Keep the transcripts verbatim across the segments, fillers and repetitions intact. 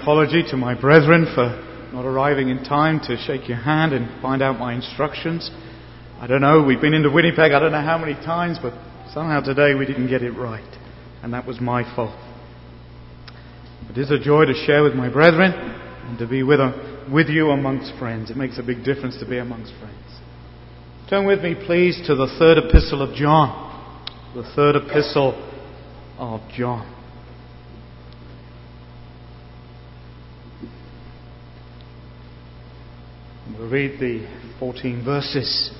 apology to my brethren for not arriving in time to shake your hand and find out my instructions. I don't know, we've been into Winnipeg I don't know how many times, but somehow today we didn't get it right. And that was my fault. It is a joy to share with my brethren and to be with, a, with you amongst friends. It makes a big difference to be amongst friends. Turn with me, please, to the third epistle of John. The third epistle of John. We'll read the fourteen verses.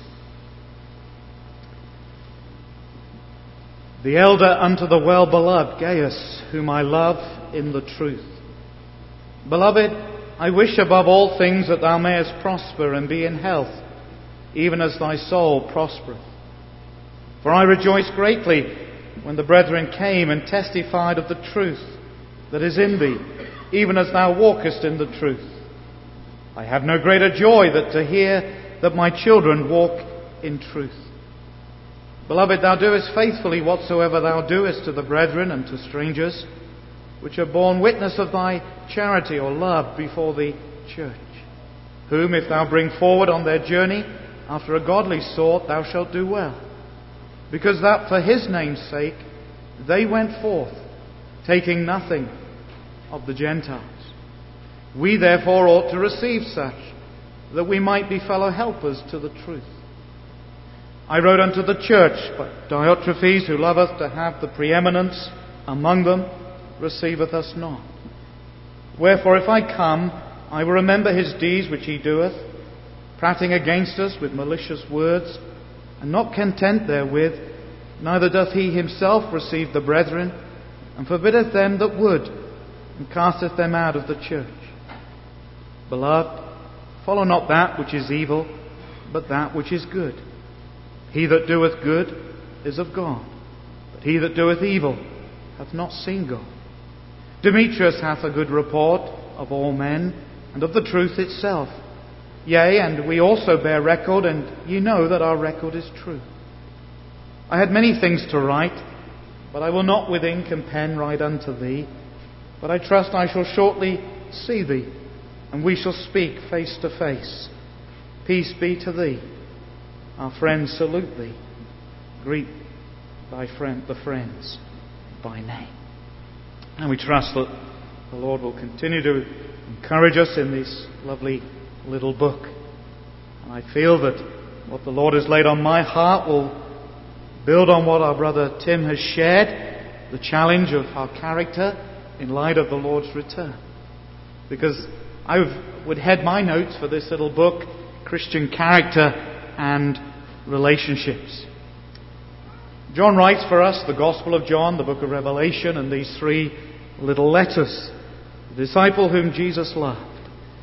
The elder unto the well-beloved Gaius, whom I love in the truth. Beloved, I wish above all things that thou mayest prosper and be in health, even as thy soul prospereth. For I rejoiced greatly when the brethren came and testified of the truth that is in thee, even as thou walkest in the truth. I have no greater joy than to hear that my children walk in truth. Beloved, thou doest faithfully whatsoever thou doest to the brethren and to strangers, which have borne witness of thy charity or love before the church, whom if thou bring forward on their journey after a godly sort, thou shalt do well, because that for his name's sake they went forth, taking nothing of the Gentiles. We therefore ought to receive such, that we might be fellow helpers to the truth. I wrote unto the church, but Diotrephes, who loveth to have the preeminence among them, receiveth us not. Wherefore if I come, I will remember his deeds which he doeth, prating against us with malicious words, and not content therewith, neither doth he himself receive the brethren, and forbiddeth them that would, and casteth them out of the church. Beloved, follow not that which is evil, but that which is good. He that doeth good is of God, but he that doeth evil hath not seen God. Demetrius hath a good report of all men, and of the truth itself. Yea, and we also bear record, and ye know that our record is true. I had many things to write, but I will not with ink and pen write unto thee, but I trust I shall shortly see thee, and we shall speak face to face. Peace be to thee. Our friends salute thee. Greet thy friend, the friends, by name. And we trust that the Lord will continue to encourage us in this lovely little book. And I feel that what the Lord has laid on my heart will build on what our brother Tim has shared, the challenge of our character in light of the Lord's return. Because I would head my notes for this little book, Christian Character and Relationships. John writes for us the Gospel of John, the book of Revelation, and these three little letters. The disciple whom Jesus loved.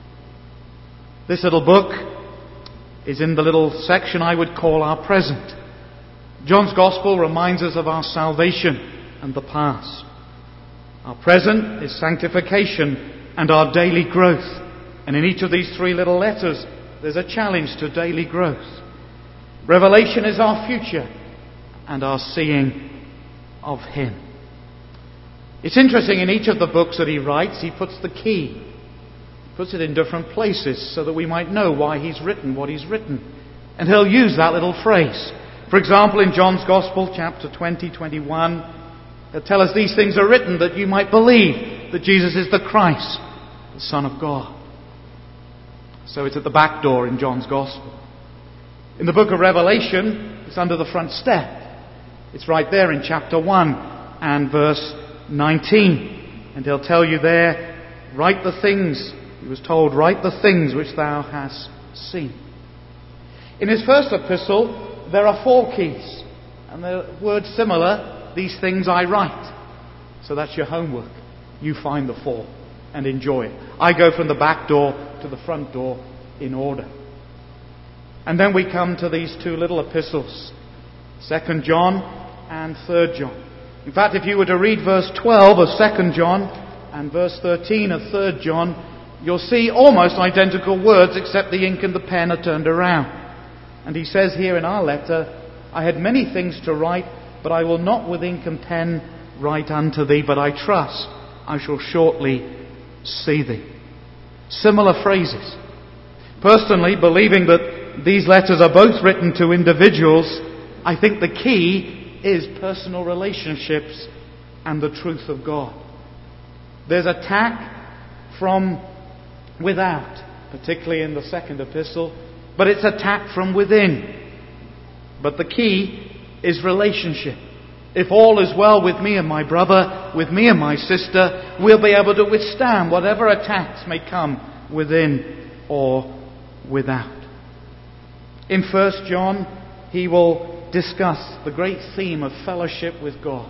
This little book is in the little section I would call our present. John's Gospel reminds us of our salvation and the past. Our present is sanctification and our daily growth. And in each of these three little letters, there's a challenge to daily growth. Revelation is our future and our seeing of Him. It's interesting, in each of the books that he writes, he puts the key. He puts it in different places so that we might know why he's written what he's written. And he'll use that little phrase. For example, in John's Gospel, chapter twenty, twenty-one, he'll tell us these things are written that you might believe that Jesus is the Christ, the Son of God. So it's at the back door in John's Gospel. In the book of Revelation, it's under the front step. It's right there in chapter one and verse nineteen. And he'll tell you there, write the things, he was told, write the things which thou hast seen. In his first epistle, there are four keys. And the word similar, these things I write. So that's your homework. You find the four and enjoy it. I go from the back door to the front door in order. And then we come to these two little epistles, Second John and Third John. In fact, if you were to read verse twelve of Second John and verse thirteen of Third John, you'll see almost identical words, except the ink and the pen are turned around. And he says here in our letter, I had many things to write, but I will not with ink and pen write unto thee, but I trust I shall shortly see thee. Similar phrases. Personally, believing that these letters are both written to individuals, I think the key is personal relationships and the truth of God. There's attack from without, particularly in the second epistle, but it's attack from within. But the key is relationship. If all is well with me and my brother, with me and my sister, we'll be able to withstand whatever attacks may come within or without. In First John, he will discuss the great theme of fellowship with God.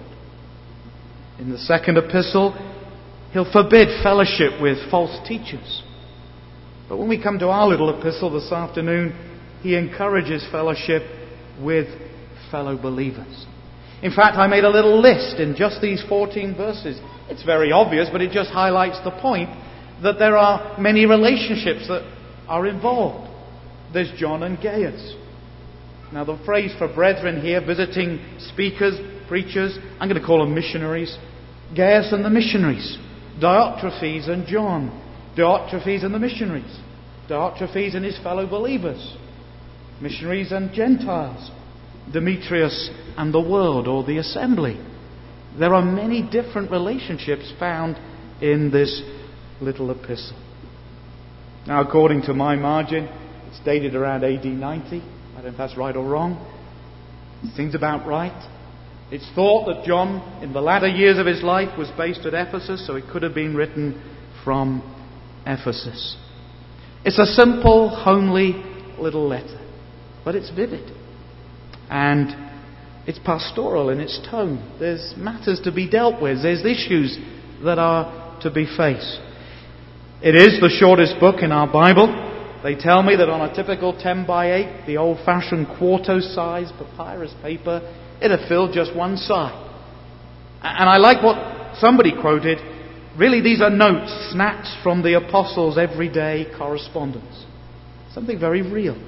In the second epistle, he'll forbid fellowship with false teachers. But when we come to our little epistle this afternoon, he encourages fellowship with fellow believers. In fact, I made a little list in just these fourteen verses. It's very obvious, but it just highlights the point that there are many relationships that are involved. There's John and Gaius. Now, the phrase for brethren here, visiting speakers, preachers, I'm going to call them missionaries. Gaius and the missionaries. Diotrephes and John. Diotrephes and the missionaries. Diotrephes and his fellow believers. Missionaries and Gentiles. Demetrius and the world, or the assembly. There are many different relationships found in this little epistle. Now, according to my margin, it's dated around A D ninety. I don't know if that's right or wrong. It seems about right. It's thought that John, in the latter years of his life, was based at Ephesus, so it could have been written from Ephesus. It's a simple, homely little letter, but it's vivid. And it's pastoral in its tone. There's matters to be dealt with. There's issues that are to be faced. It is the shortest book in our Bible. They tell me that on a typical ten by eight, the old-fashioned quarto-size papyrus paper, it'd fill just one side. And I like what somebody quoted. Really, these are notes snatched from the apostles' everyday correspondence. Something very real.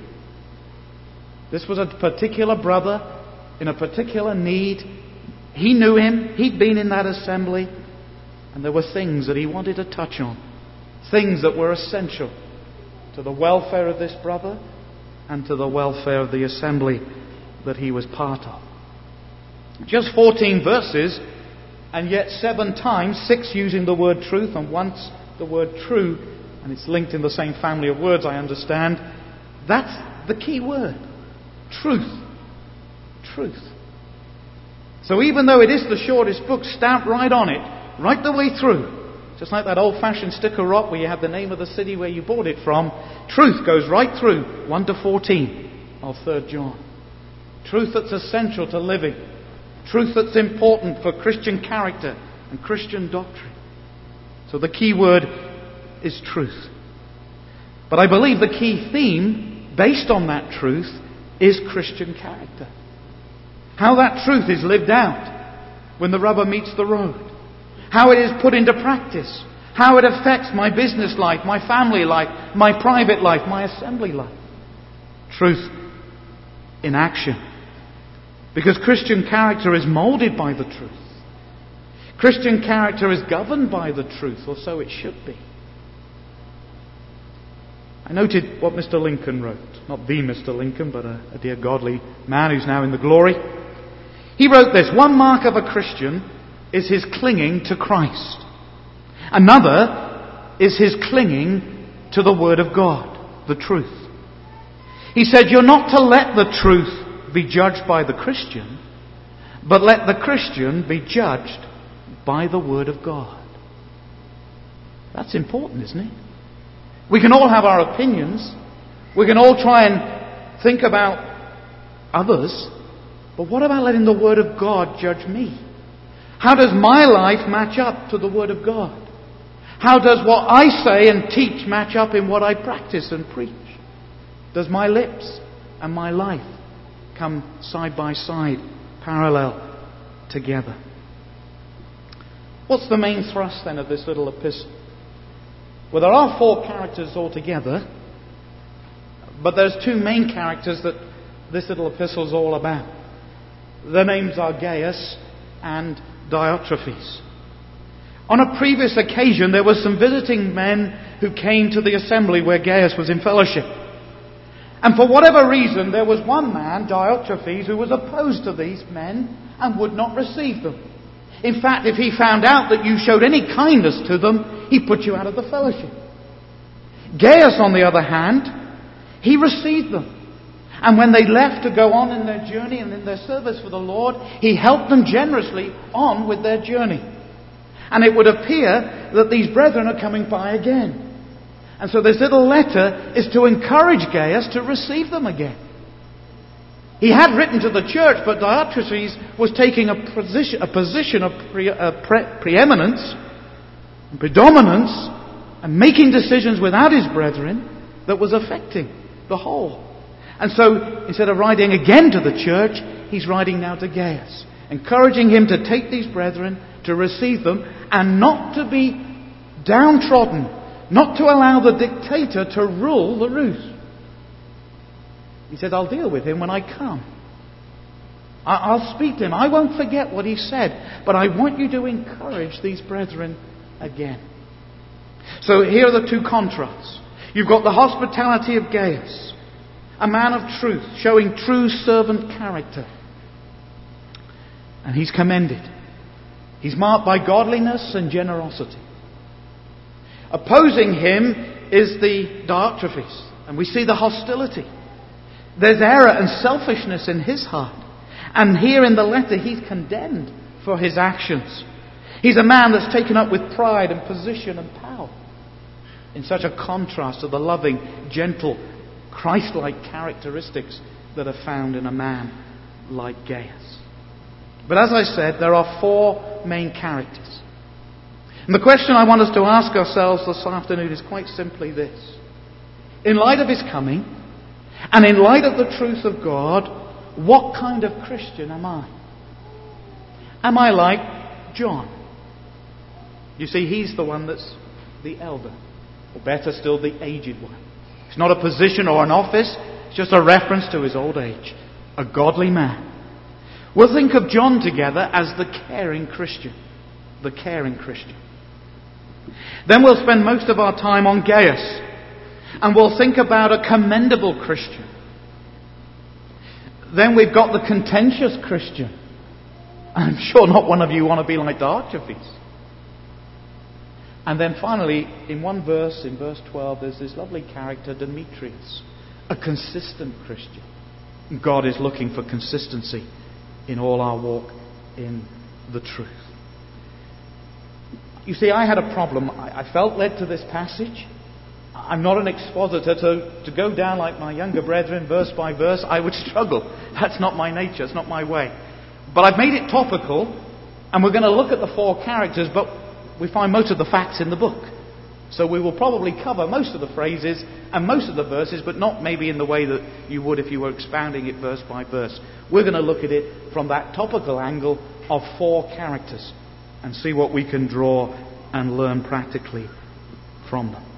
This was a particular brother in a particular need. He knew him. He'd been in that assembly. And there were things that he wanted to touch on. Things that were essential to the welfare of this brother and to the welfare of the assembly that he was part of. Just fourteen verses, and yet seven times, six using the word truth and once the word true, and it's linked in the same family of words, I understand. That's the key word. Truth. Truth. So even though it is the shortest book, stamped right on it, right the way through, just like that old-fashioned sticker rock where you have the name of the city where you bought it from, truth goes right through one to fourteen of Third John. Truth that's essential to living. Truth that's important for Christian character and Christian doctrine. So the key word is truth. But I believe the key theme, based on that truth, is Christian character. How that truth is lived out when the rubber meets the road. How it is put into practice. How it affects my business life, my family life, my private life, my assembly life. Truth in action. Because Christian character is moulded by the truth. Christian character is governed by the truth, or so it should be. I noted what Mister Lincoln wrote. Not the Mister Lincoln, but a, a dear godly man who's now in the glory. He wrote this: one mark of a Christian is his clinging to Christ. Another is his clinging to the Word of God, the truth. He said, you're not to let the truth be judged by the Christian, but let the Christian be judged by the Word of God. That's important, isn't it? We can all have our opinions. We can all try and think about others. But what about letting the Word of God judge me? How does my life match up to the Word of God? How does what I say and teach match up in what I practice and preach? Does my lips and my life come side by side, parallel together? What's the main thrust then of this little epistle? Well, there are four characters altogether, but there's two main characters that this little epistle is all about. Their names are Gaius and Diotrephes. On a previous occasion, there were some visiting men who came to the assembly where Gaius was in fellowship. And for whatever reason, there was one man, Diotrephes, who was opposed to these men and would not receive them. In fact, if he found out that you showed any kindness to them, he put you out of the fellowship. Gaius, on the other hand, he received them. And when they left to go on in their journey and in their service for the Lord, he helped them generously on with their journey. And it would appear that these brethren are coming by again. And so this little letter is to encourage Gaius to receive them again. He had written to the church, but Diotrephes was taking a position, a position of pre, uh, pre, preeminence, and predominance, and making decisions without his brethren that was affecting the whole. And so, instead of writing again to the church, he's writing now to Gaius, encouraging him to take these brethren, to receive them, and not to be downtrodden, not to allow the dictator to rule the roost. He said, I'll deal with him when I come. I'll speak to him. I won't forget what he said, but I want you to encourage these brethren again. So here are the two contrasts. You've got the hospitality of Gaius, a man of truth, showing true servant character. And he's commended. He's marked by godliness and generosity. Opposing him is the Diotrephes, and we see the hostility. There's error and selfishness in his heart. And here in the letter, he's condemned for his actions. He's a man that's taken up with pride and position and power. In such a contrast to the loving, gentle, Christ-like characteristics that are found in a man like Gaius. But as I said, there are four main characters. And the question I want us to ask ourselves this afternoon is quite simply this. In light of his coming, and in light of the truth of God, what kind of Christian am I? Am I like John? You see, he's the one that's the elder. Or better still, the aged one. It's not a position or an office. It's just a reference to his old age. A godly man. We'll think of John together as the caring Christian. The caring Christian. Then we'll spend most of our time on Gaius. And we'll think about a commendable Christian. Then we've got the contentious Christian. I'm sure not one of you want to be like Diotrephes. And then finally, in one verse, in verse twelve, there's this lovely character, Demetrius, a consistent Christian. God is looking for consistency in all our walk in the truth. You see, I had a problem. I, I felt led to this passage. I'm not an expositor to, to go down like my younger brethren, verse by verse. I would struggle. That's not my nature. It's not my way. But I've made it topical, and we're going to look at the four characters, but we find most of the facts in the book. So we will probably cover most of the phrases and most of the verses, but not maybe in the way that you would if you were expounding it verse by verse. We're going to look at it from that topical angle of four characters and see what we can draw and learn practically from them.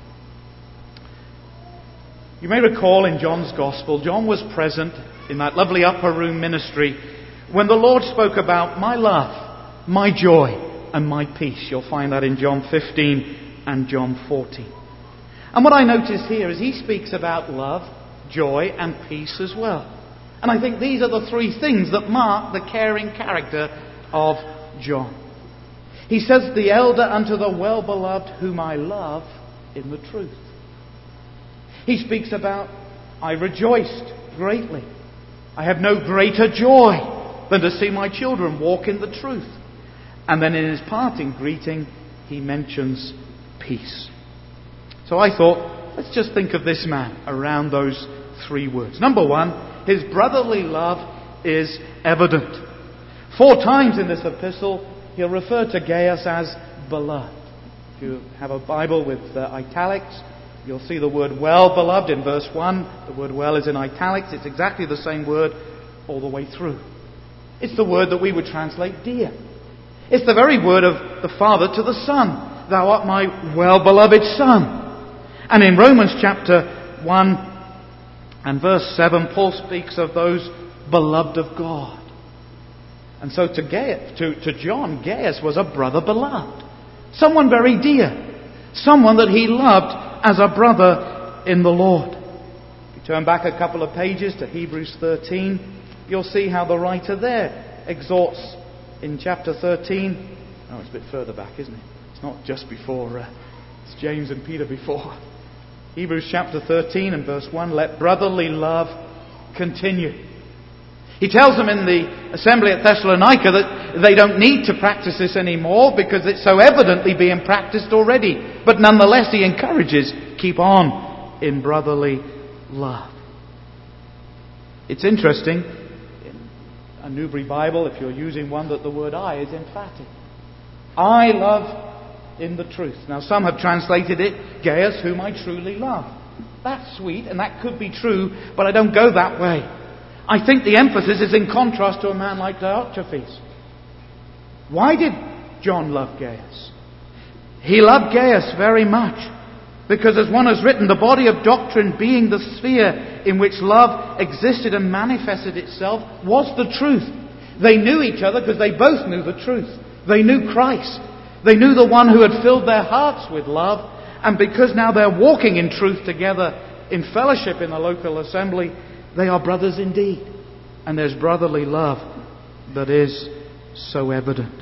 You may recall in John's Gospel, John was present in that lovely upper room ministry when the Lord spoke about my love, my joy, and my peace. You'll find that in John fifteen and John fourteen. And what I notice here is he speaks about love, joy, and peace as well. And I think these are the three things that mark the caring character of John. He says, the elder unto the well-beloved whom I love in the truth. He speaks about, I rejoiced greatly. I have no greater joy than to see my children walk in the truth. And then in his parting greeting, he mentions peace. So I thought, let's just think of this man around those three words. Number one, his brotherly love is evident. Four times in this epistle, he'll refer to Gaius as beloved. If you have a Bible with uh, italics, you'll see the word well, beloved, in verse one. The word well is in italics. It's exactly the same word all the way through. It's the word that we would translate dear. It's the very word of the Father to the Son. Thou art my well-beloved Son. And in Romans chapter one and verse seven, Paul speaks of those beloved of God. And so to, Gaius, to, to John, Gaius was a brother beloved. someone very dear, someone that he loved as a brother in the Lord. If you turn back a couple of pages to Hebrews thirteen, you'll see how the writer there exhorts in chapter thirteen. Oh, it's a bit further back, isn't it? It's not just before, uh, it's James and Peter before. Hebrews chapter thirteen and verse one, let brotherly love continue. He tells them in the assembly at Thessalonica that they don't need to practice this anymore because it's so evidently being practiced already. But nonetheless, he encourages, keep on in brotherly love. It's interesting, in a Newbury Bible, if you're using one, that the word I is emphatic. I love in the truth. Now, some have translated it, Gaius, whom I truly love. That's sweet, and that could be true, but I don't go that way. I think the emphasis is in contrast to a man like Diotrephes. Why did John love Gaius? He loved Gaius very much because, as one has written, the body of doctrine being the sphere in which love existed and manifested itself was the truth. They knew each other because they both knew the truth. They knew Christ. They knew the one who had filled their hearts with love, and because now they're walking in truth together in fellowship in a local assembly, they are brothers indeed. And there's brotherly love that is so evident.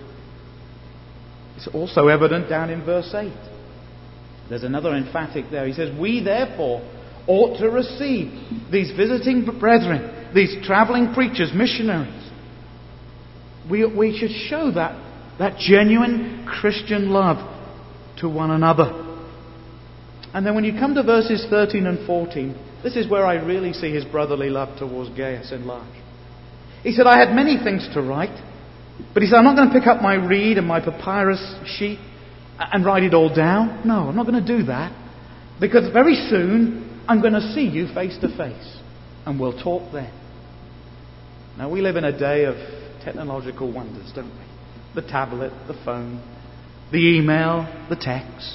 It's also evident down in verse eight. There's another emphatic there. He says, we therefore ought to receive these visiting brethren, these travelling preachers, missionaries. We, we should show that, that genuine Christian love to one another. And then when you come to verses thirteen and fourteen, this is where I really see his brotherly love towards Gaius enlarged. He said, I had many things to write, but he said, I'm not going to pick up my reed and my papyrus sheet and write it all down. No, I'm not going to do that, because very soon I'm going to see you face to face, and we'll talk then. Now, we live in a day of technological wonders, don't we? The tablet, the phone, the email, the text.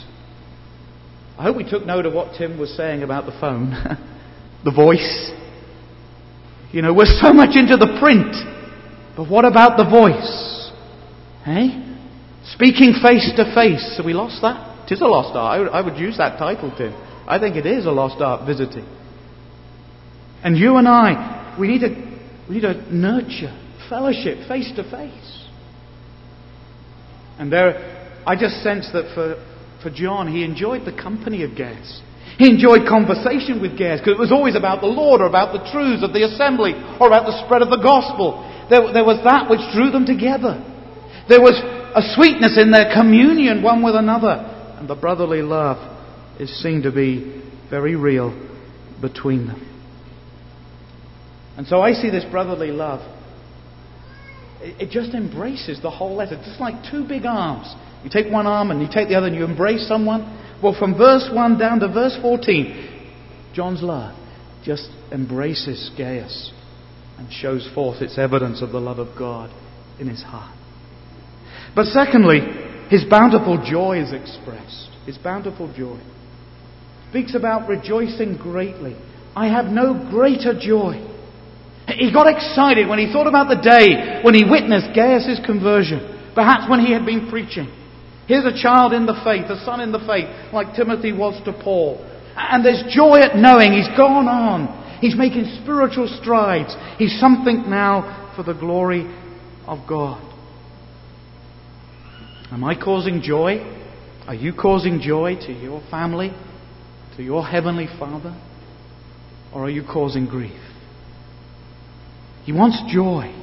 I hope we took note of what Tim was saying about the phone. The voice. You know, we're so much into the print. But what about the voice? Eh? Speaking face to face. Have we lost that? It is a lost art. I would use that title, Tim. I think it is a lost art, visiting. And you and I, we need to, we need to nurture fellowship face to face. And there, I just sense that for For John, he enjoyed the company of Gaius. He enjoyed conversation with Gaius because it was always about the Lord or about the truths of the assembly or about the spread of the gospel. There, there was that which drew them together. There was a sweetness in their communion one with another. And the brotherly love is seen to be very real between them. And so I see this brotherly love. It, it just embraces the whole letter. Just like two big arms. You take one arm and you take the other and you embrace someone. Well, from verse one down to verse fourteen, John's love just embraces Gaius and shows forth its evidence of the love of God in his heart. But secondly, his bountiful joy is expressed. His bountiful joy. Speaks about rejoicing greatly. I have no greater joy. He got excited when he thought about the day when he witnessed Gaius' conversion. Perhaps when he had been preaching. Here's a child in the faith, a son in the faith, like Timothy was to Paul. And there's joy at knowing he's gone on. He's making spiritual strides. He's something now for the glory of God. Am I causing joy? Are you causing joy to your family, to your Heavenly Father? Or are you causing grief? He wants joy.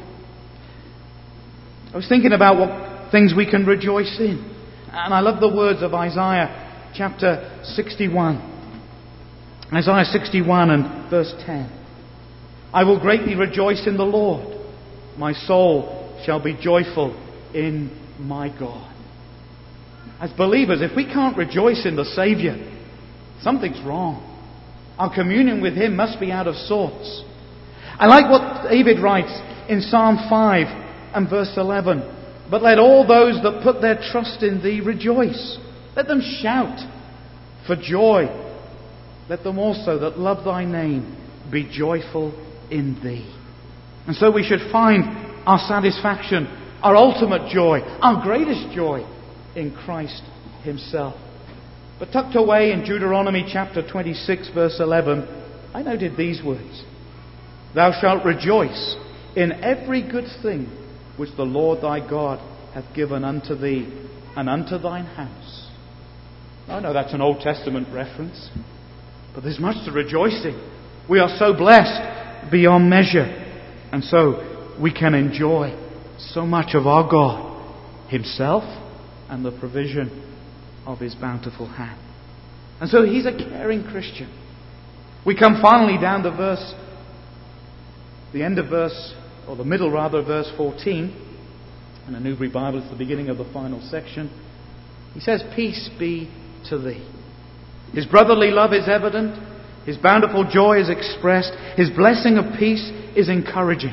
I was thinking about what things we can rejoice in. And I love the words of Isaiah chapter sixty-one. Isaiah sixty-one and verse ten. I will greatly rejoice in the Lord. My soul shall be joyful in my God. As believers, if we can't rejoice in the Saviour, something's wrong. Our communion with Him must be out of sorts. I like what David writes in Psalm five and verse eleven. But let all those that put their trust in Thee rejoice. Let them shout for joy. Let them also that love Thy name be joyful in Thee. And so we should find our satisfaction, our ultimate joy, our greatest joy in Christ himself. But tucked away in Deuteronomy chapter twenty-six, verse eleven, I noted these words. Thou shalt rejoice in every good thing which the Lord thy God hath given unto thee and unto thine house. I know that's an Old Testament reference, but there's much to rejoice in. We are so blessed beyond measure, and so we can enjoy so much of our God himself and the provision of his bountiful hand. And so he's a caring Christian. We come finally down to verse, the end of verse, or the middle rather, verse fourteen. In the Newbury Bible, it's the beginning of the final section. He says, peace be to thee. His brotherly love is evident. His bountiful joy is expressed. His blessing of peace is encouraging.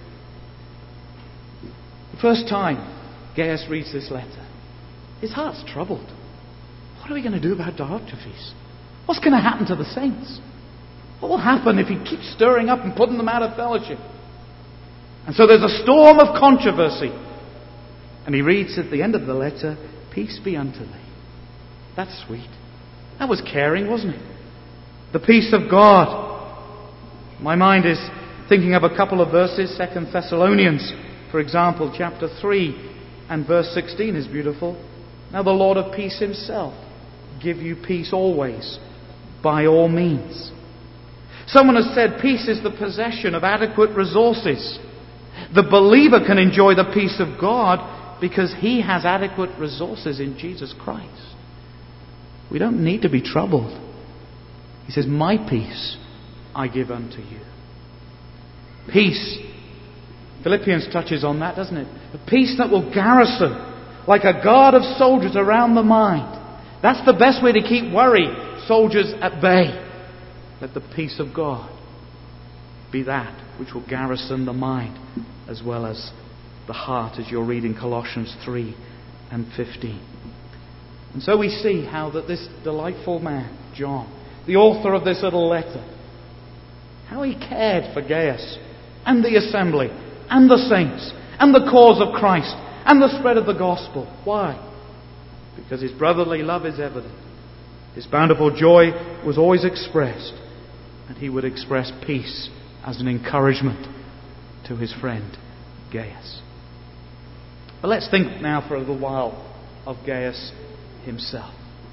The first time Gaius reads this letter, his heart's troubled. What are we going to do about Diotrephes? What's going to happen to the saints? What will happen if he keeps stirring up and putting them out of fellowship? And so there's a storm of controversy. And he reads at the end of the letter, peace be unto thee. That's sweet. That was caring, wasn't it? The peace of God. My mind is thinking of a couple of verses. Second Thessalonians, for example, chapter three and verse sixteen is beautiful. Now the Lord of peace himself give you peace always, by all means. Someone has said peace is the possession of adequate resources. The believer can enjoy the peace of God because he has adequate resources in Jesus Christ. We don't need to be troubled. He says, my peace I give unto you. Peace. Philippians touches on that, doesn't it? A peace that will garrison like a guard of soldiers around the mind. That's the best way to keep worry, soldiers at bay. Let the peace of God be that which will garrison the mind as well as the heart, as you're reading Colossians three and fifteen. And so we see how that this delightful man, John, the author of this little letter, how he cared for Gaius and the assembly and the saints and the cause of Christ and the spread of the gospel. Why? Because his brotherly love is evident. His bountiful joy was always expressed, and he would express peace as an encouragement to his friend Gaius. But let's think now for a little while of Gaius himself.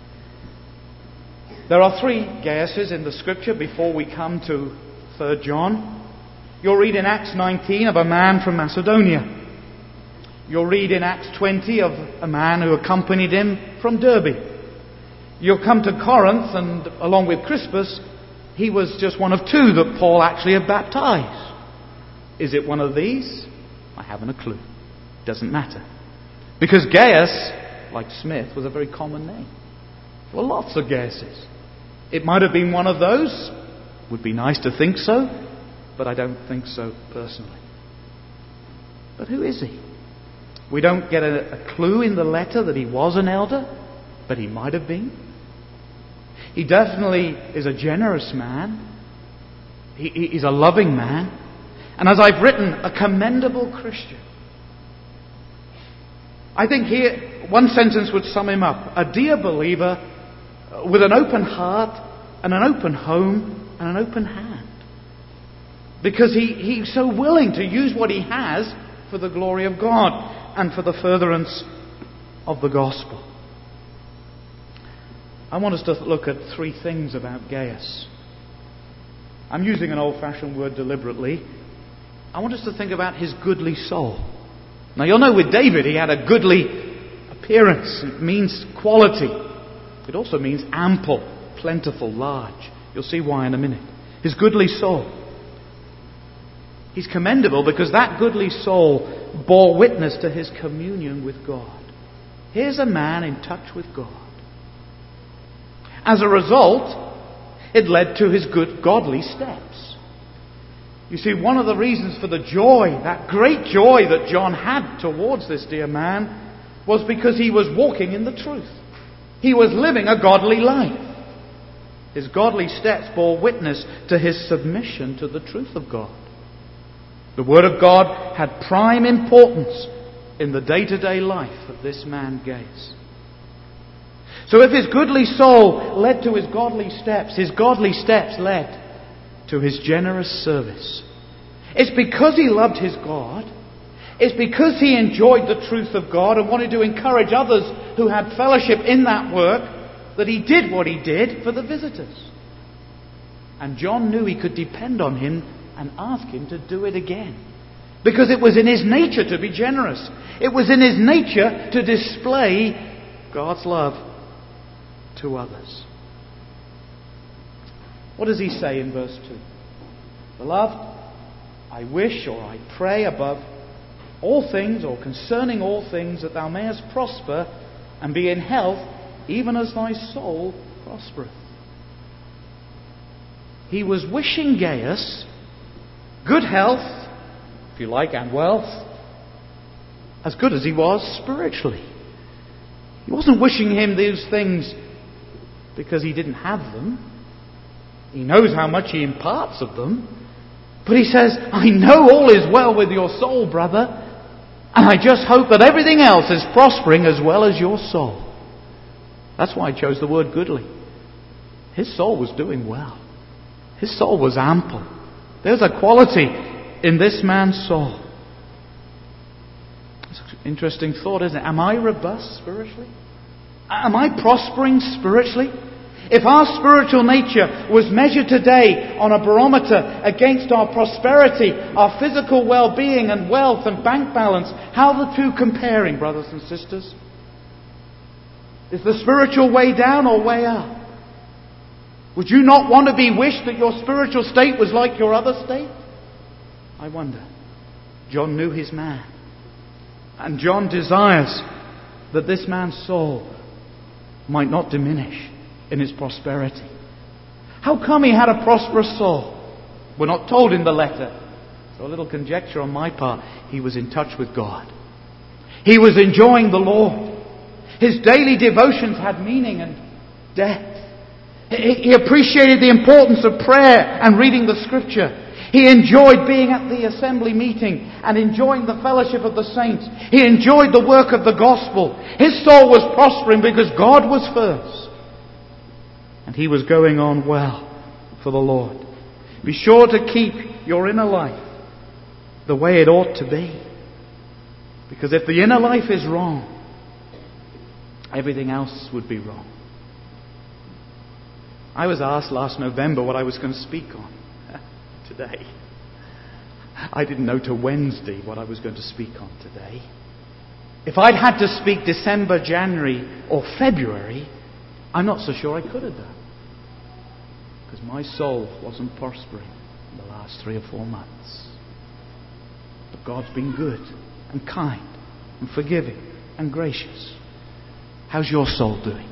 There are three Gaiuses in the scripture before we come to Third John. You'll read in Acts nineteen of a man from Macedonia. You'll read in Acts twenty of a man who accompanied him from Derbe. You'll come to Corinth, and along with Crispus, he was just one of two that Paul actually had baptized. Is it one of these? I haven't a clue. Doesn't matter. Because Gaius, like Smith, was a very common name. There were lots of Gaiuses. It might have been one of those. Would be nice to think so, but I don't think so personally. But who is he? We don't get a, a clue in the letter that he was an elder, but he might have been. He definitely is a generous man. He, he, he's a loving man. And as I've written, a commendable Christian. I think here, one sentence would sum him up. A dear believer with an open heart and an open home and an open hand. Because he, he's so willing to use what he has for the glory of God and for the furtherance of the gospel. I want us to look at three things about Gaius. I'm using an old-fashioned word deliberately. I want us to think about his goodly soul. Now you'll know with David he had a goodly appearance. It means quality. It also means ample, plentiful, large. You'll see why in a minute. His goodly soul. He's commendable because that goodly soul bore witness to his communion with God. Here's a man in touch with God. As a result, it led to his good godly steps. You see, one of the reasons for the joy, that great joy that John had towards this dear man, was because he was walking in the truth. He was living a godly life. His godly steps bore witness to his submission to the truth of God. The Word of God had prime importance in the day-to-day life of this man Gaius. So if his goodly soul led to his godly steps, his godly steps led to his generous service. It's because he loved his God. It's because he enjoyed the truth of God and wanted to encourage others who had fellowship in that work that he did what he did for the visitors. And John knew he could depend on him and ask him to do it again. Because it was in his nature to be generous. It was in his nature to display God's love to others. What does he say in verse two? Beloved, I wish or I pray above all things or concerning all things that thou mayest prosper and be in health even as thy soul prospereth. He was wishing Gaius good health, if you like, and wealth, as good as he was spiritually. He wasn't wishing him these things because he didn't have them. He knows how much he imparts of them. But he says, I know all is well with your soul, brother, and I just hope that everything else is prospering as well as your soul. That's why I chose the word goodly. His soul was doing well. His soul was ample. There's a quality in this man's soul. It's an interesting thought, isn't it? Am I robust spiritually? Am I prospering spiritually? If our spiritual nature was measured today on a barometer against our prosperity, our physical well-being and wealth and bank balance, how are the two comparing, brothers and sisters? Is the spiritual way down or way up? Would you not want to be wished that your spiritual state was like your other state? I wonder. John knew his man. And John desires that this man's soul might not diminish in his prosperity. How come he had a prosperous soul? We're not told in the letter. So a little conjecture on my part. He was in touch with God. He was enjoying the Lord. His daily devotions had meaning and depth. He appreciated the importance of prayer and reading the Scripture. He enjoyed being at the assembly meeting and enjoying the fellowship of the saints. He enjoyed the work of the gospel. His soul was prospering because God was first. And he was going on well for the Lord. Be sure to keep your inner life the way it ought to be. Because if the inner life is wrong, everything else would be wrong. I was asked last November what I was going to speak on today. I didn't know till Wednesday what I was going to speak on today. If I'd had to speak December, January or February, I'm not so sure I could have done. Because my soul wasn't prospering in the last three or four months. But God's been good and kind and forgiving and gracious. How's your soul doing?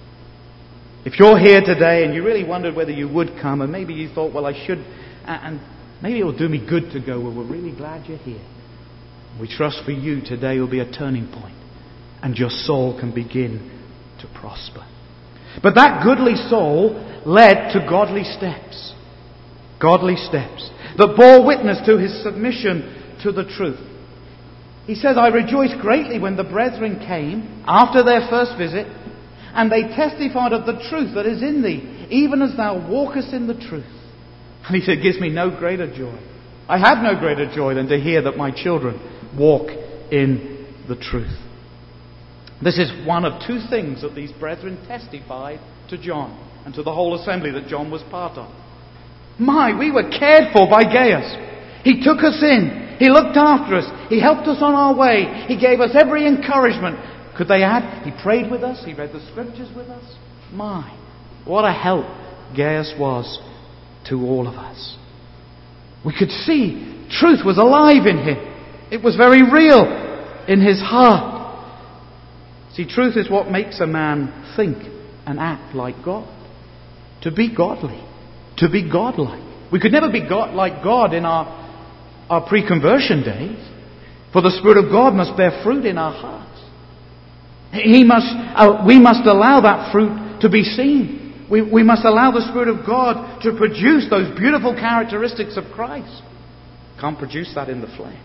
If you're here today and you really wondered whether you would come, and maybe you thought, well, I should, and maybe it will do me good to go, well, we're really glad you're here. We trust for you today will be a turning point, and your soul can begin to prosper. But that goodly soul led to godly steps. Godly steps that bore witness to his submission to the truth. He says, I rejoiced greatly when the brethren came after their first visit, and they testified of the truth that is in thee, even as thou walkest in the truth. And he said, it gives me no greater joy. I have no greater joy than to hear that my children walk in the truth. This is one of two things that these brethren testified to John and to the whole assembly that John was part of. My, we were cared for by Gaius. He took us in. He looked after us. He helped us on our way. He gave us every encouragement. Could they add? He prayed with us. He read the Scriptures with us. My, what a help Gaius was to all of us. We could see truth was alive in him. It was very real in his heart. See, truth is what makes a man think and act like God. To be godly. To be godlike. We could never be God like God in our, our pre-conversion days. For the Spirit of God must bear fruit in our hearts. He must, uh, we must allow that fruit to be seen. We, we must allow the Spirit of God to produce those beautiful characteristics of Christ. Can't produce that in the flesh.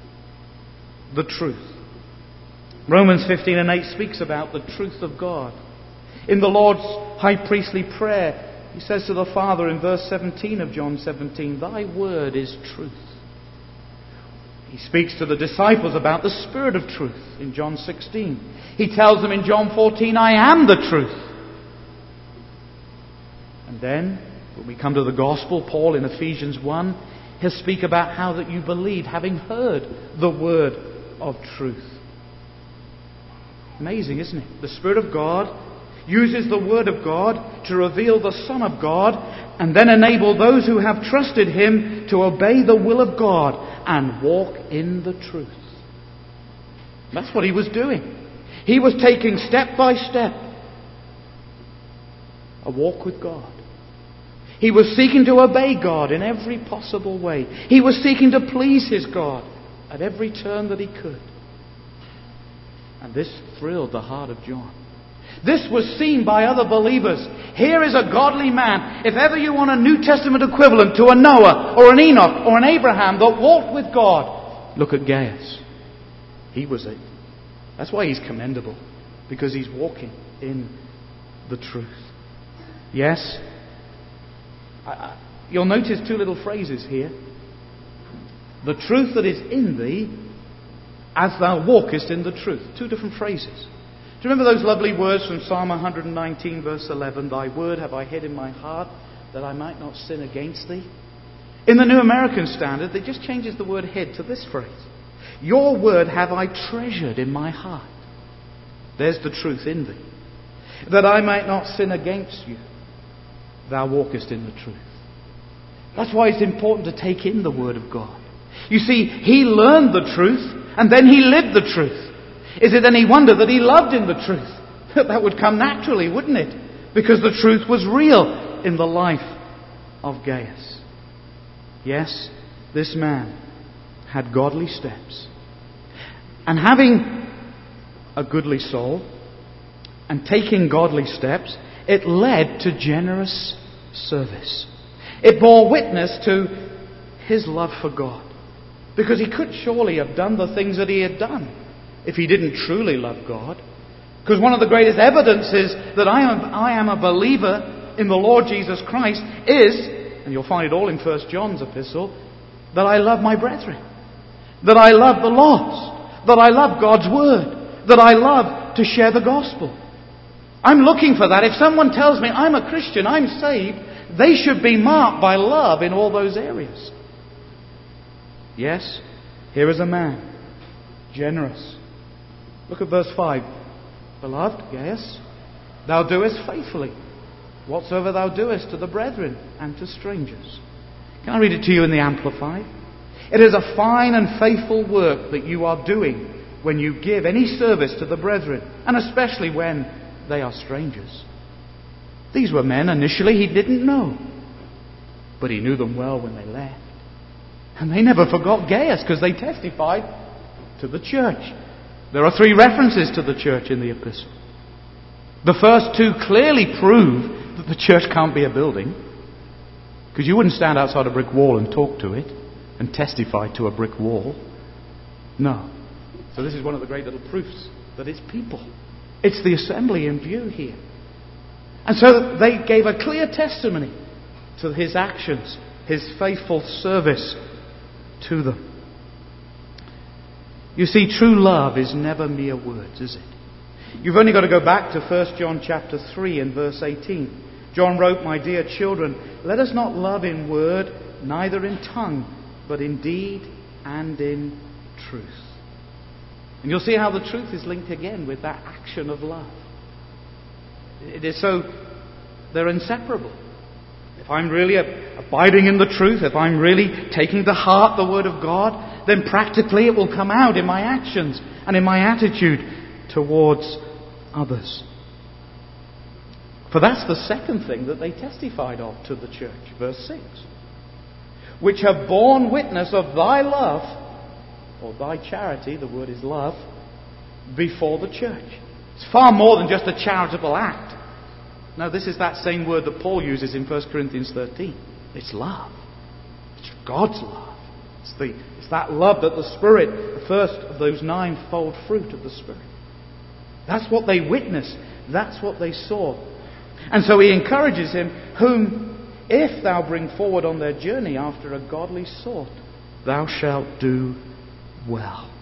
The truth. Romans fifteen and eight speaks about the truth of God In the Lord's high priestly prayer, he says to the Father in verse seventeen of John seventeen, "Thy word is truth." He speaks to the disciples about the Spirit of truth in John sixteen. He tells them in John fourteen, "I am the truth." And then, when we come to the Gospel, Paul in Ephesians one, he'll speak about how that you believe, having heard the word of truth. Amazing, isn't it? The Spirit of God uses the Word of God to reveal the Son of God and then enable those who have trusted Him to obey the will of God and walk in the truth. That's what he was doing. He was taking step by step a walk with God. He was seeking to obey God in every possible way. He was seeking to please his God at every turn that he could. And this thrilled the heart of John. This was seen by other believers. Here is a godly man. If ever you want a New Testament equivalent to a Noah or an Enoch or an Abraham that walked with God, look at Gaius. He was it. That's why he's commendable. Because he's walking in the truth. Yes. I, I, you'll notice two little phrases here. The truth that is in thee, as thou walkest in the truth. Two different phrases. Do you remember those lovely words from Psalm one nineteen verse eleven? Thy word have I hid in my heart, that I might not sin against thee. In the New American Standard, it just changes the word hid to this phrase. Your word have I treasured in my heart. There's the truth in thee. That I might not sin against you. Thou walkest in the truth. That's why it's important to take in the word of God. You see, he learned the truth, and then he lived the truth. Is it any wonder that he loved in the truth? That would come naturally, wouldn't it? Because the truth was real in the life of Gaius. Yes, this man had godly steps. And having a goodly soul and taking godly steps, it led to generous service. It bore witness to his love for God. Because he could surely have done the things that he had done if he didn't truly love God. Because one of the greatest evidences that I am, I am a believer in the Lord Jesus Christ is, and you'll find it all in First John's epistle, that I love my brethren. That I love the lost. That I love God's word. That I love to share the gospel. I'm looking for that. If someone tells me I'm a Christian, I'm saved, they should be marked by love in all those areas. Yes, here is a man, generous. Look at verse five. Beloved, Gaius, thou doest faithfully whatsoever thou doest to the brethren and to strangers. Can I read it to you in the Amplified? It is a fine and faithful work that you are doing when you give any service to the brethren, and especially when they are strangers. These were men initially he didn't know, but he knew them well when they left. And they never forgot Gaius because they testified to the church. There are three references to the church in the epistle. The first two clearly prove that the church can't be a building, because you wouldn't stand outside a brick wall and talk to it and testify to a brick wall. No. So this is one of the great little proofs that it's people. It's the assembly in view here. And so they gave a clear testimony to his actions, his faithful service to them. You see, true love is never mere words, is it? You've only got to go back to First John chapter three and verse eighteen. John wrote, my dear children, let us not love in word, neither in tongue, but in deed and in truth. And you'll see how the truth is linked again with that action of love. It is so, they're inseparable. If I'm really abiding in the truth, if I'm really taking to heart the Word of God, then practically it will come out in my actions and in my attitude towards others. For that's the second thing that they testified of to the church. Verse six. Which have borne witness of thy love, or thy charity, the word is love, before the church. It's far more than just a charitable act. No, this is that same word that Paul uses in First Corinthians thirteen. It's love. It's God's love. It's, the, it's that love that the Spirit, the first of those ninefold fruit of the Spirit. That's what they witnessed. That's what they saw. And so he encourages him, whom, if thou bring forward on their journey after a godly sort, thou shalt do well.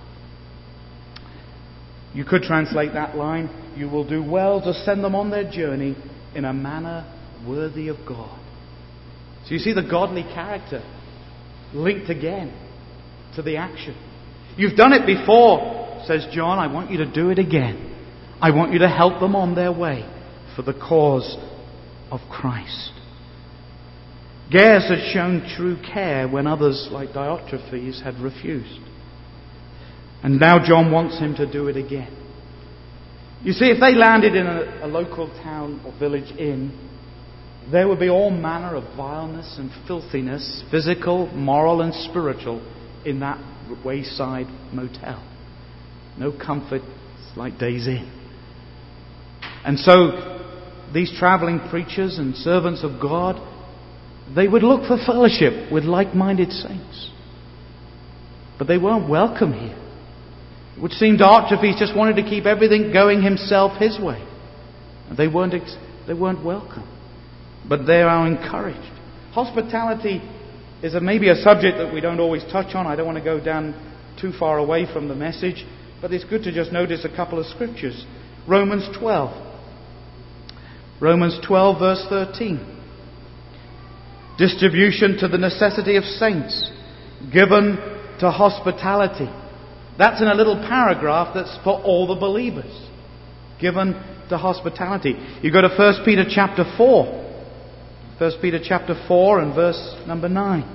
You could translate that line, you will do well to send them on their journey in a manner worthy of God. So you see the godly character linked again to the action. You've done it before, says John, I want you to do it again. I want you to help them on their way for the cause of Christ. Gaius had shown true care when others, like Diotrephes, had refused. And now John wants him to do it again. You see, if they landed in a, a local town or village inn, there would be all manner of vileness and filthiness, physical, moral and spiritual, in that wayside motel. No comfort like Days Inn. And so these travelling preachers and servants of God, they would look for fellowship with like-minded saints. But they weren't welcome here. It would seem Diotrephes just wanted to keep everything going himself his way. They weren't, ex- they weren't welcome. But they are encouraged. Hospitality is a, maybe a subject that we don't always touch on. I don't want to go down too far away from the message. But it's good to just notice a couple of scriptures. Romans twelve. Romans twelve verse thirteen. Distribution to the necessity of saints. Given to hospitality. That's in a little paragraph that's for all the believers. Given to hospitality. You go to First Peter chapter four. First Peter chapter four and verse number nine.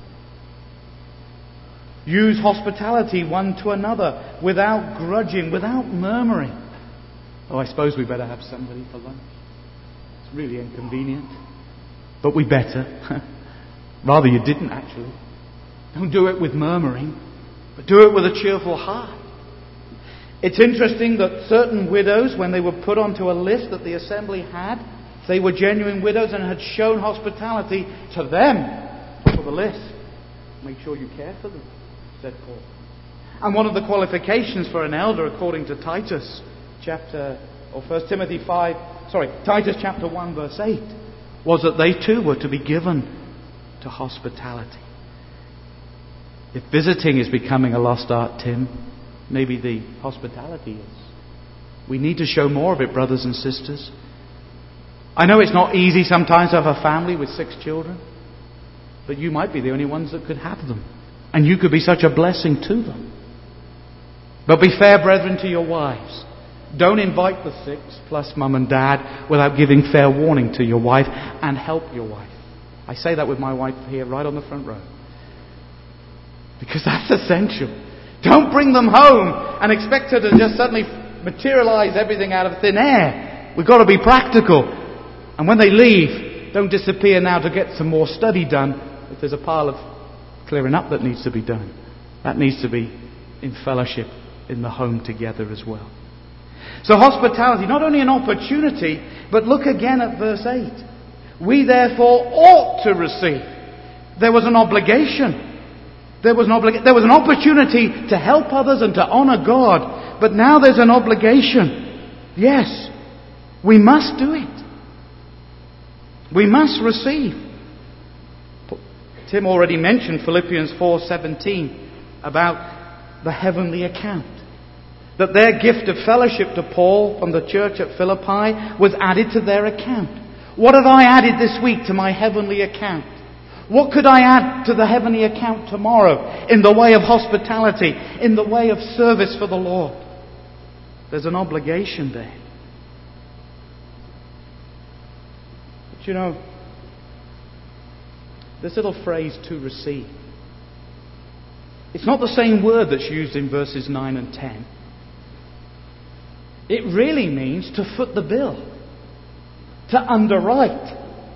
Use hospitality one to another without grudging, without murmuring. Oh, I suppose we better have somebody for lunch. It's really inconvenient. But we better. Rather you didn't actually. Don't do it with murmuring, but do it with a cheerful heart. It's interesting that certain widows, when they were put onto a list that the assembly had, they were genuine widows and had shown hospitality to them for the list. Make sure you care for them, said Paul. And one of the qualifications for an elder, according to Titus chapter, or First Timothy five, sorry, Titus chapter one verse eight, was that they too were to be given to hospitality. If visiting is becoming a lost art, Tim, maybe the hospitality is. We need to show more of it, brothers and sisters. I know it's not easy sometimes to have a family with six children, but you might be the only ones that could have them. And you could be such a blessing to them. But be fair, brethren, to your wives. Don't invite the six plus mum and dad without giving fair warning to your wife, and help your wife. I say that with my wife here right on the front row. Because that's essential. Don't bring them home and expect her to just suddenly materialize everything out of thin air. We've got to be practical. And when they leave, don't disappear now to get some more study done. If there's a pile of clearing up that needs to be done, that needs to be in fellowship in the home together as well. So hospitality, not only an opportunity, but look again at verse eight. We therefore ought to receive. There was an obligation. There was an oblig- There was an opportunity to help others and to honour God. But now there's an obligation. Yes, we must do it. We must receive. Tim already mentioned Philippians four seventeen about the heavenly account. That their gift of fellowship to Paul from the church at Philippi was added to their account. What have I added this week to my heavenly account? What could I add to the heavenly account tomorrow in the way of hospitality, in the way of service for the Lord? There's an obligation there. But you know, this little phrase, to receive, it's not the same word that's used in verses nine and ten. It really means to foot the bill, to underwrite.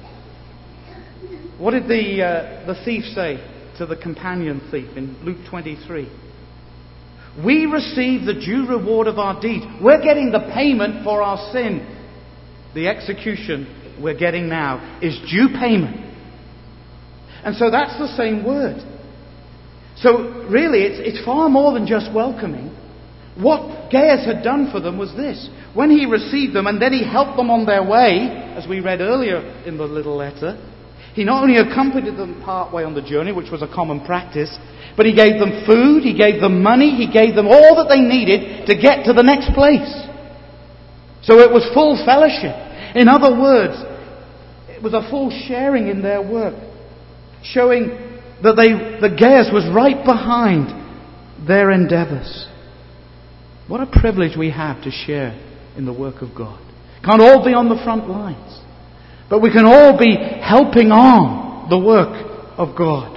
What did the uh, the thief say to the companion thief in Luke twenty-three? We receive the due reward of our deed. We're getting the payment for our sin. The execution we're getting now is due payment. And so that's the same word. So really it's, it's far more than just welcoming. What Gaius had done for them was this. When he received them and then he helped them on their way, as we read earlier in the little letter, he not only accompanied them part way on the journey, which was a common practice, but he gave them food, he gave them money, he gave them all that they needed to get to the next place. So it was full fellowship. In other words, it was a full sharing in their work, showing that they, that Gaius was right behind their endeavours. What a privilege we have to share in the work of God. Can't all be on the front lines, but we can all be helping on the work of God.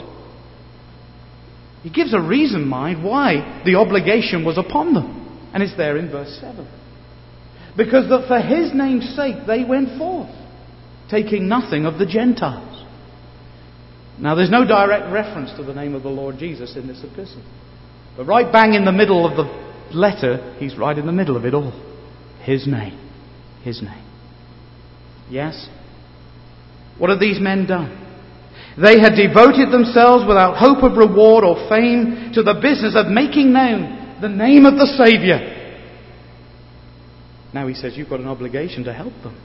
He gives a reason, mind, why the obligation was upon them. And it's there in verse seven. Because that for His name's sake they went forth, taking nothing of the Gentiles. Now there's no direct reference to the name of the Lord Jesus in this epistle. But right bang in the middle of the letter, He's right in the middle of it all. His name. His name. Yes? What have these men done? They had devoted themselves without hope of reward or fame to the business of making known the name of the Saviour. Now he says you've got an obligation to help them.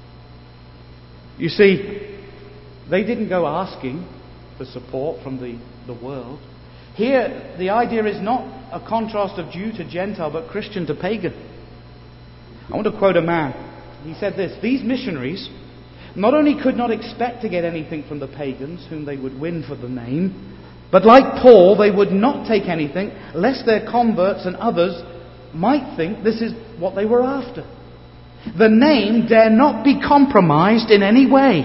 You see, they didn't go asking for support from the, the world. Here, the idea is not a contrast of Jew to Gentile, but Christian to pagan. I want to quote a man. He said this: these missionaries not only could not expect to get anything from the pagans whom they would win for the name, but like Paul, they would not take anything lest their converts and others might think this is what they were after. The name dare not be compromised in any way.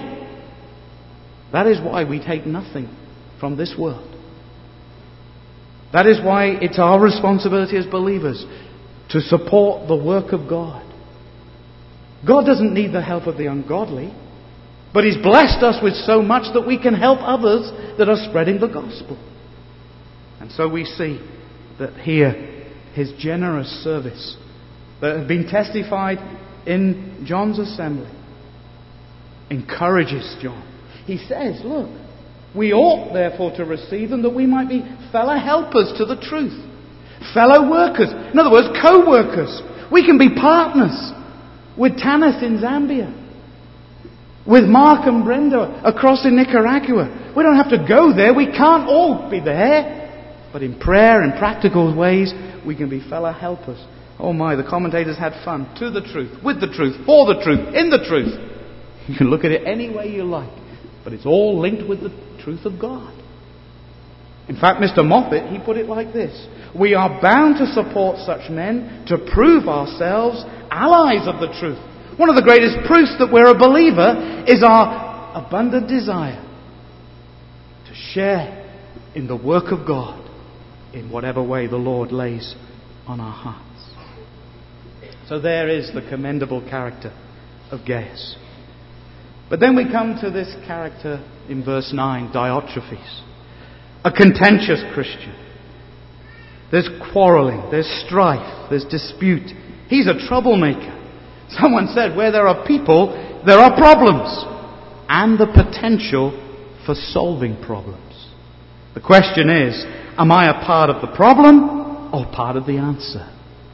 That is why we take nothing from this world. That is why it's our responsibility as believers to support the work of God. God doesn't need the help of the ungodly, but He's blessed us with so much that we can help others that are spreading the gospel. And so we see that here His generous service that had been testified in John's assembly encourages John. He says, look, we ought therefore to receive them that we might be fellow helpers to the truth. Fellow workers. In other words, co-workers. We can be partners with Tanis in Zambia, with Mark and Brenda across in Nicaragua. We don't have to go there. We can't all be there. But in prayer and practical ways, we can be fellow helpers. Oh my, the commentators had fun. To the truth, with the truth, for the truth, in the truth. You can look at it any way you like. But it's all linked with the truth of God. In fact, Mister Moffat, he put it like this: we are bound to support such men to prove ourselves allies of the truth. One of the greatest proofs that we're a believer is our abundant desire to share in the work of God in whatever way the Lord lays on our hearts. So there is the commendable character of Gaius. But then we come to this character in verse nine, Diotrephes. A contentious Christian. There's quarrelling, there's strife, there's dispute. He's a troublemaker. Someone said, where there are people, there are problems. And the potential for solving problems. The question is, am I a part of the problem or part of the answer?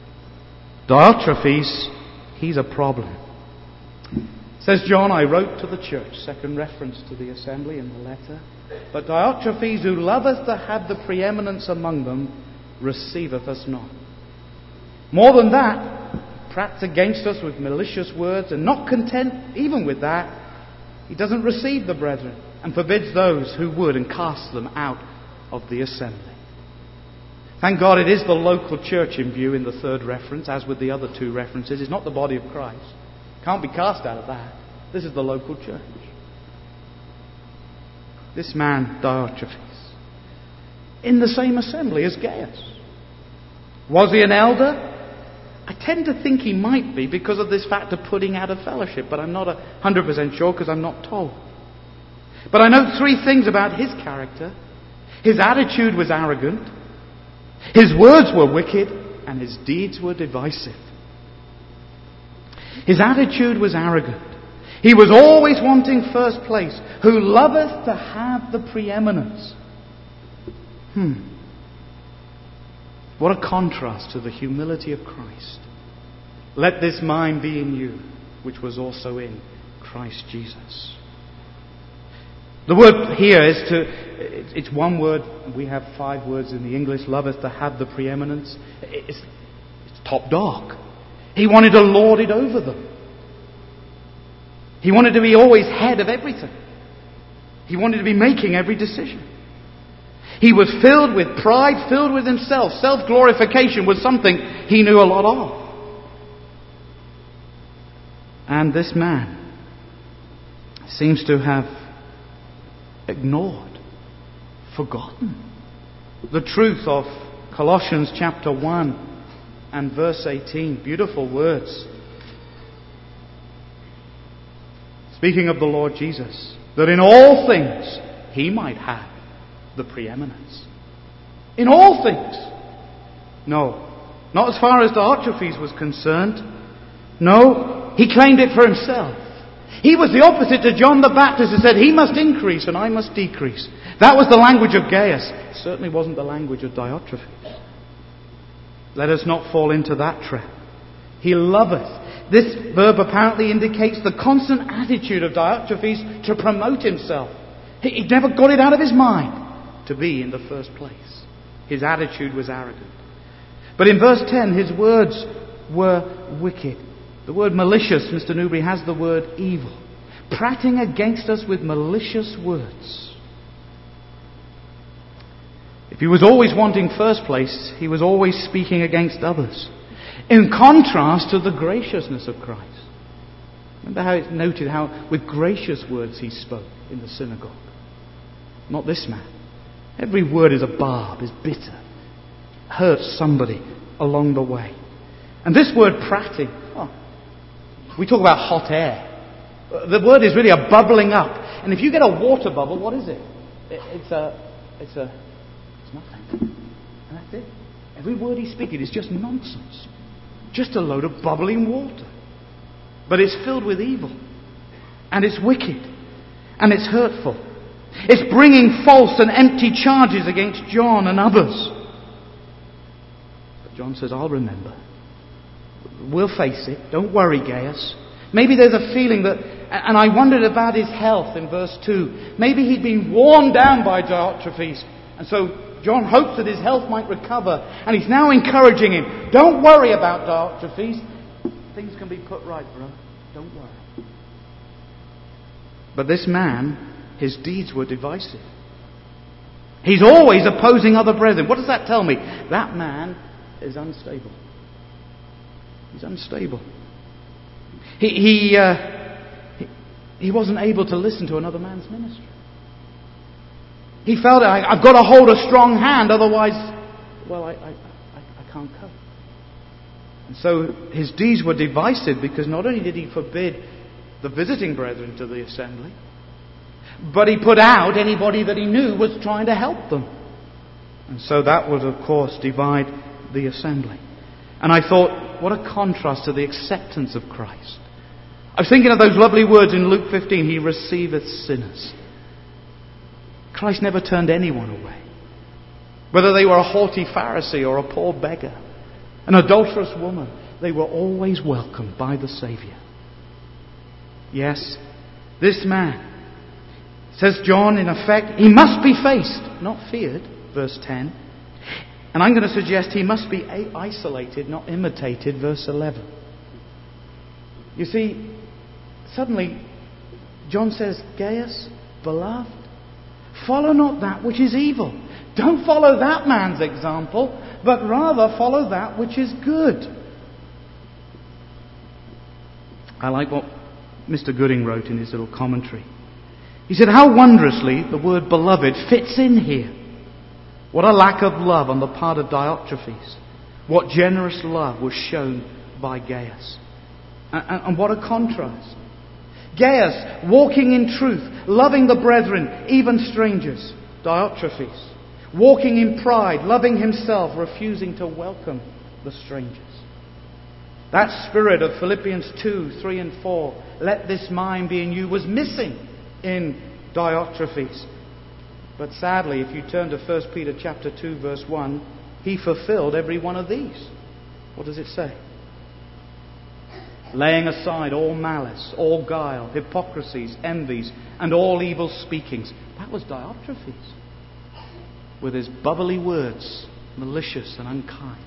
Diotrephes, he's a problem. Says John, I wrote to the church, second reference to the assembly in the letter. But Diotrephes, who loveth to have the preeminence among them, receiveth us not. More than that, prats against us with malicious words, and not content even with that, he doesn't receive the brethren, and forbids those who would, and casts them out of the assembly. Thank God it is the local church in view in the third reference, as with the other two references. It's not the body of Christ. Can't be cast out of that. This is the local church. This man, Diotrephes, in the same assembly as Gaius. Was he an elder? I tend to think he might be because of this fact of putting out of fellowship, but I'm not one hundred percent sure because I'm not told. But I know three things about his character. His attitude was arrogant, his words were wicked, and his deeds were divisive. His attitude was arrogant. He was always wanting first place, who loveth to have the preeminence. Hmm. What a contrast to the humility of Christ. Let this mind be in you, which was also in Christ Jesus. The word here is to, it's one word. We have five words in the English. Love is to have the preeminence. It's, it's top dog. He wanted to lord it over them. He wanted to be always head of everything. He wanted to be making every decision. He was filled with pride, filled with himself. Self-glorification was something he knew a lot of. And this man seems to have ignored, forgotten the truth of Colossians chapter one and verse eighteen. Beautiful words. Speaking of the Lord Jesus, that in all things he might have the preeminence. In all things. No, not as far as Diotrephes was concerned. No, he claimed it for himself. He was the opposite to John the Baptist, who said, he must increase and I must decrease. That was the language of Gaius. It certainly wasn't the language of Diotrephes. Let us not fall into that trap. He loveth. This verb apparently indicates the constant attitude of Diotrephes to promote himself. He never got it out of his mind to be in the first place. His attitude was arrogant. But in verse ten, his words were wicked. The word malicious, Mister Newbury, has the word evil. Prating against us with malicious words. If he was always wanting first place, he was always speaking against others. In contrast to the graciousness of Christ. Remember how it's noted how with gracious words he spoke in the synagogue. Not this man. Every word is a barb, is bitter. Hurts somebody along the way. And this word prating, oh, we talk about hot air. The word is really a bubbling up. And if you get a water bubble, what is it? It's a, it's a, it's nothing. And that's it. Every word he's speaking is just nonsense. Just a load of bubbling water. But it's filled with evil. And it's wicked. And it's hurtful. It's bringing false and empty charges against John and others. But John says, I'll remember. We'll face it. Don't worry, Gaius. Maybe there's a feeling that, and I wondered about his health in verse two. Maybe he'd been worn down by Diotrephes. And so John hopes that his health might recover. And he's now encouraging him. Don't worry about Diotrephes. Things can be put right, bro. Don't worry. But this man, his deeds were divisive. He's always opposing other brethren. What does that tell me? That man is unstable. He's unstable. He he, uh, he he wasn't able to listen to another man's ministry. He felt, I, I've got to hold a strong hand, otherwise, well, I, I, I, I can't cope. And so his deeds were divisive because not only did he forbid the visiting brethren to the assembly, but he put out anybody that he knew was trying to help them. And so that would, of course, divide the assembly. And I thought, what a contrast to the acceptance of Christ. I was thinking of those lovely words in Luke fifteen, He receiveth sinners. Christ never turned anyone away. Whether they were a haughty Pharisee or a poor beggar, an adulterous woman, they were always welcomed by the Saviour. Yes, this man, says John in effect, he must be faced, not feared, verse ten. And I'm going to suggest he must be isolated, not imitated, verse eleven. You see, suddenly John says, Gaius, beloved, follow not that which is evil. Don't follow that man's example, but rather follow that which is good. I like what Mister Gooding wrote in his little commentary. He said, how wondrously the word beloved fits in here. What a lack of love on the part of Diotrephes. What generous love was shown by Gaius. And, and, and what a contrast. Gaius, walking in truth, loving the brethren, even strangers. Diotrephes, walking in pride, loving himself, refusing to welcome the strangers. That spirit of Philippians two, three and four, let this mind be in you, was missing in Diotrephes. But sadly, if you turn to First Peter chapter two, verse one, he fulfilled every one of these. What does it say? Laying aside all malice, all guile, hypocrisies, envies, and all evil speakings. That was Diotrephes, with his bubbly words, malicious and unkind.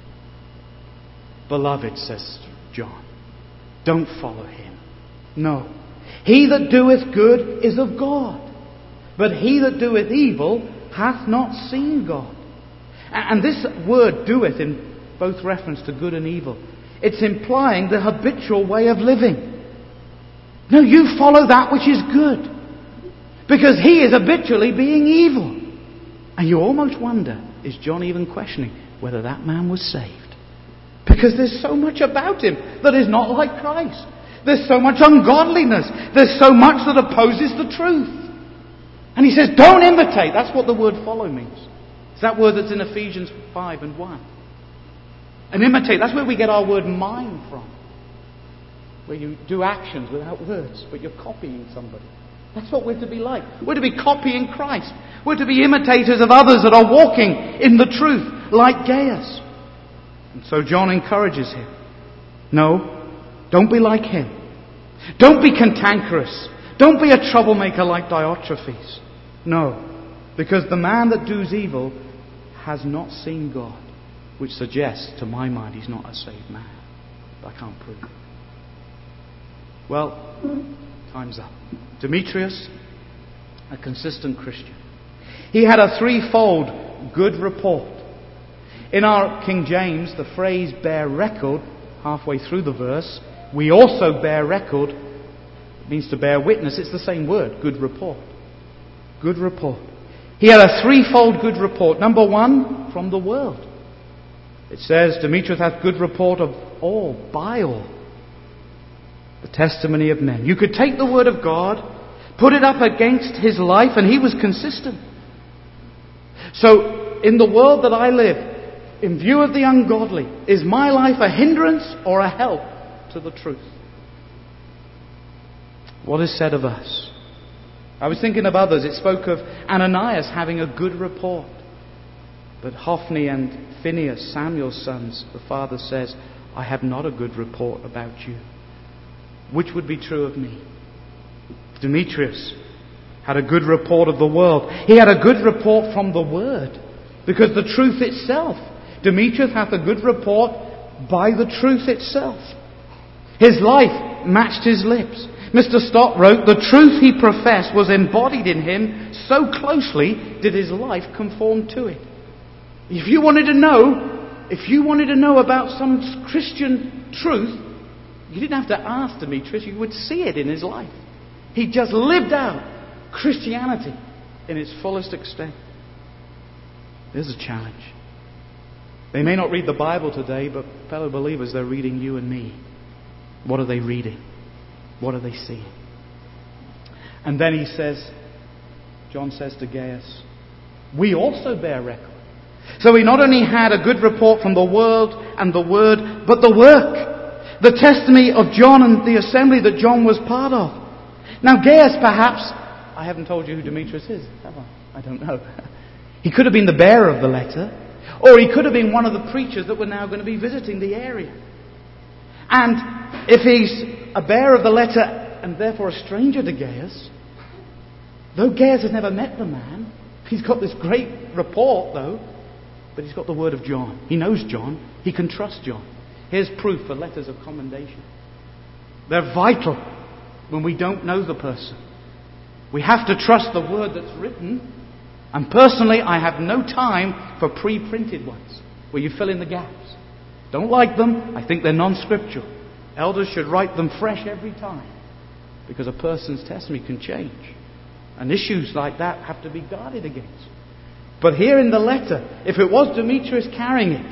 Beloved, says John, don't follow him. No. He that doeth good is of God, but he that doeth evil hath not seen God. And this word doeth, in both reference to good and evil, it's implying the habitual way of living. No, you follow that which is good, because he is habitually being evil. And you almost wonder, is John even questioning whether that man was saved? Because there's so much about him that is not like Christ. There's so much ungodliness. There's so much that opposes the truth. And he says, don't imitate. That's what the word follow means. It's that word that's in Ephesians five and one. And imitate, that's where we get our word mime from. Where you do actions without words, but you're copying somebody. That's what we're to be like. We're to be copying Christ. We're to be imitators of others that are walking in the truth, like Gaius. And so John encourages him. No, don't be like him. Don't be cantankerous. Don't be a troublemaker like Diotrephes. No, because the man that does evil has not seen God, which suggests, to my mind, he's not a saved man. But I can't prove it. Well, time's up. Demetrius, a consistent Christian. He had a threefold good report. In our King James, the phrase bear record, halfway through the verse, we also bear record, it means to bear witness. It's the same word, good report. Good report. He had a threefold good report. Number one, from the world. It says, Demetrius hath good report of all, by all, the testimony of men. You could take the word of God, put it up against his life, and he was consistent. So, in the world that I live, in view of the ungodly, is my life a hindrance or a help to the truth? What is said of us? I was thinking of others. It spoke of Ananias having a good report. But Hophni and Phinehas, Samuel's sons, the father says, I have not a good report about you. Which would be true of me? Demetrius had a good report of the world. He had a good report from the Word, because the truth itself. Demetrius hath a good report by the truth itself. His life matched his lips. Mister Stott wrote, the truth he professed was embodied in him so closely did his life conform to it. If you wanted to know, if you wanted to know about some Christian truth, you didn't have to ask Demetrius, you would see it in his life. He just lived out Christianity in its fullest extent. There's a challenge. They may not read the Bible today, but fellow believers, they're reading you and me. What are they reading? What are they seeing? And then he says, John says to Gaius, we also bear record. So he not only had a good report from the world and the word, but the work, the testimony of John and the assembly that John was part of. Now Gaius, perhaps, I haven't told you who Demetrius is, have I? I don't know. He could have been the bearer of the letter, or he could have been one of the preachers that were now going to be visiting the area. And if he's a bearer of the letter and therefore a stranger to Gaius, though Gaius has never met the man, he's got this great report though, but he's got the word of John. He knows John. He can trust John. Here's proof for letters of commendation. They're vital when we don't know the person. We have to trust the word that's written. And personally, I have no time for pre-printed ones where you fill in the gaps. Don't like them. I think they're non-scriptural. Elders should write them fresh every time, because a person's testimony can change. And issues like that have to be guarded against. But here in the letter, if it was Demetrius carrying it,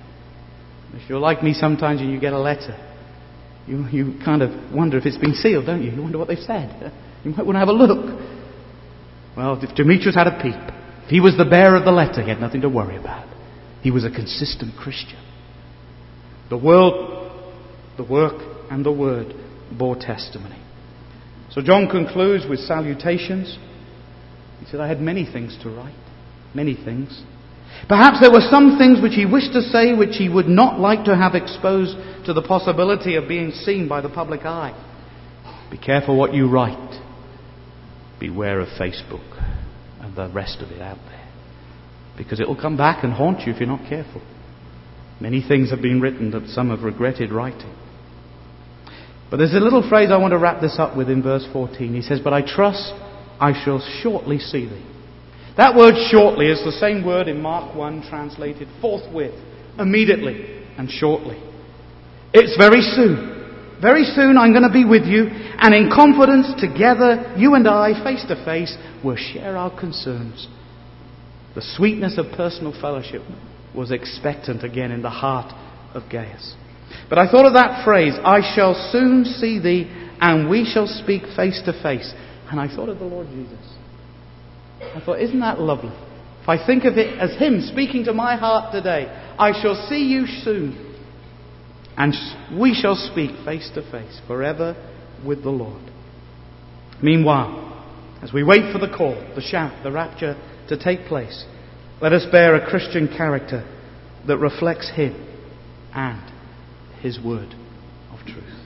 if you're like me sometimes and you get a letter, you, you kind of wonder if it's been sealed, don't you? You wonder what they've said. You might want to have a look. Well, if Demetrius had a peep, if he was the bearer of the letter, he had nothing to worry about. He was a consistent Christian. The world, the work, and the word bore testimony. So John concludes with salutations. He said, I had many things to write. Many things. Perhaps there were some things which he wished to say which he would not like to have exposed to the possibility of being seen by the public eye. Be careful what you write. Beware of Facebook and the rest of it out there. Because it will come back and haunt you if you're not careful. Many things have been written that some have regretted writing. But there's a little phrase I want to wrap this up with in verse fourteen. He says, "But I trust I shall shortly see thee." That word shortly is the same word in Mark one translated forthwith, immediately and shortly. It's very soon. Very soon I'm going to be with you, and in confidence together, you and I, face to face, will share our concerns. The sweetness of personal fellowship was expectant again in the heart of Gaius. But I thought of that phrase, "I shall soon see thee, and we shall speak face to face." And I thought of the Lord Jesus. I thought, isn't that lovely? If I think of it as Him speaking to my heart today, "I shall see you soon, and we shall speak face to face forever with the Lord." Meanwhile, as we wait for the call, the shout, the rapture to take place, let us bear a Christian character that reflects Him and His word of truth.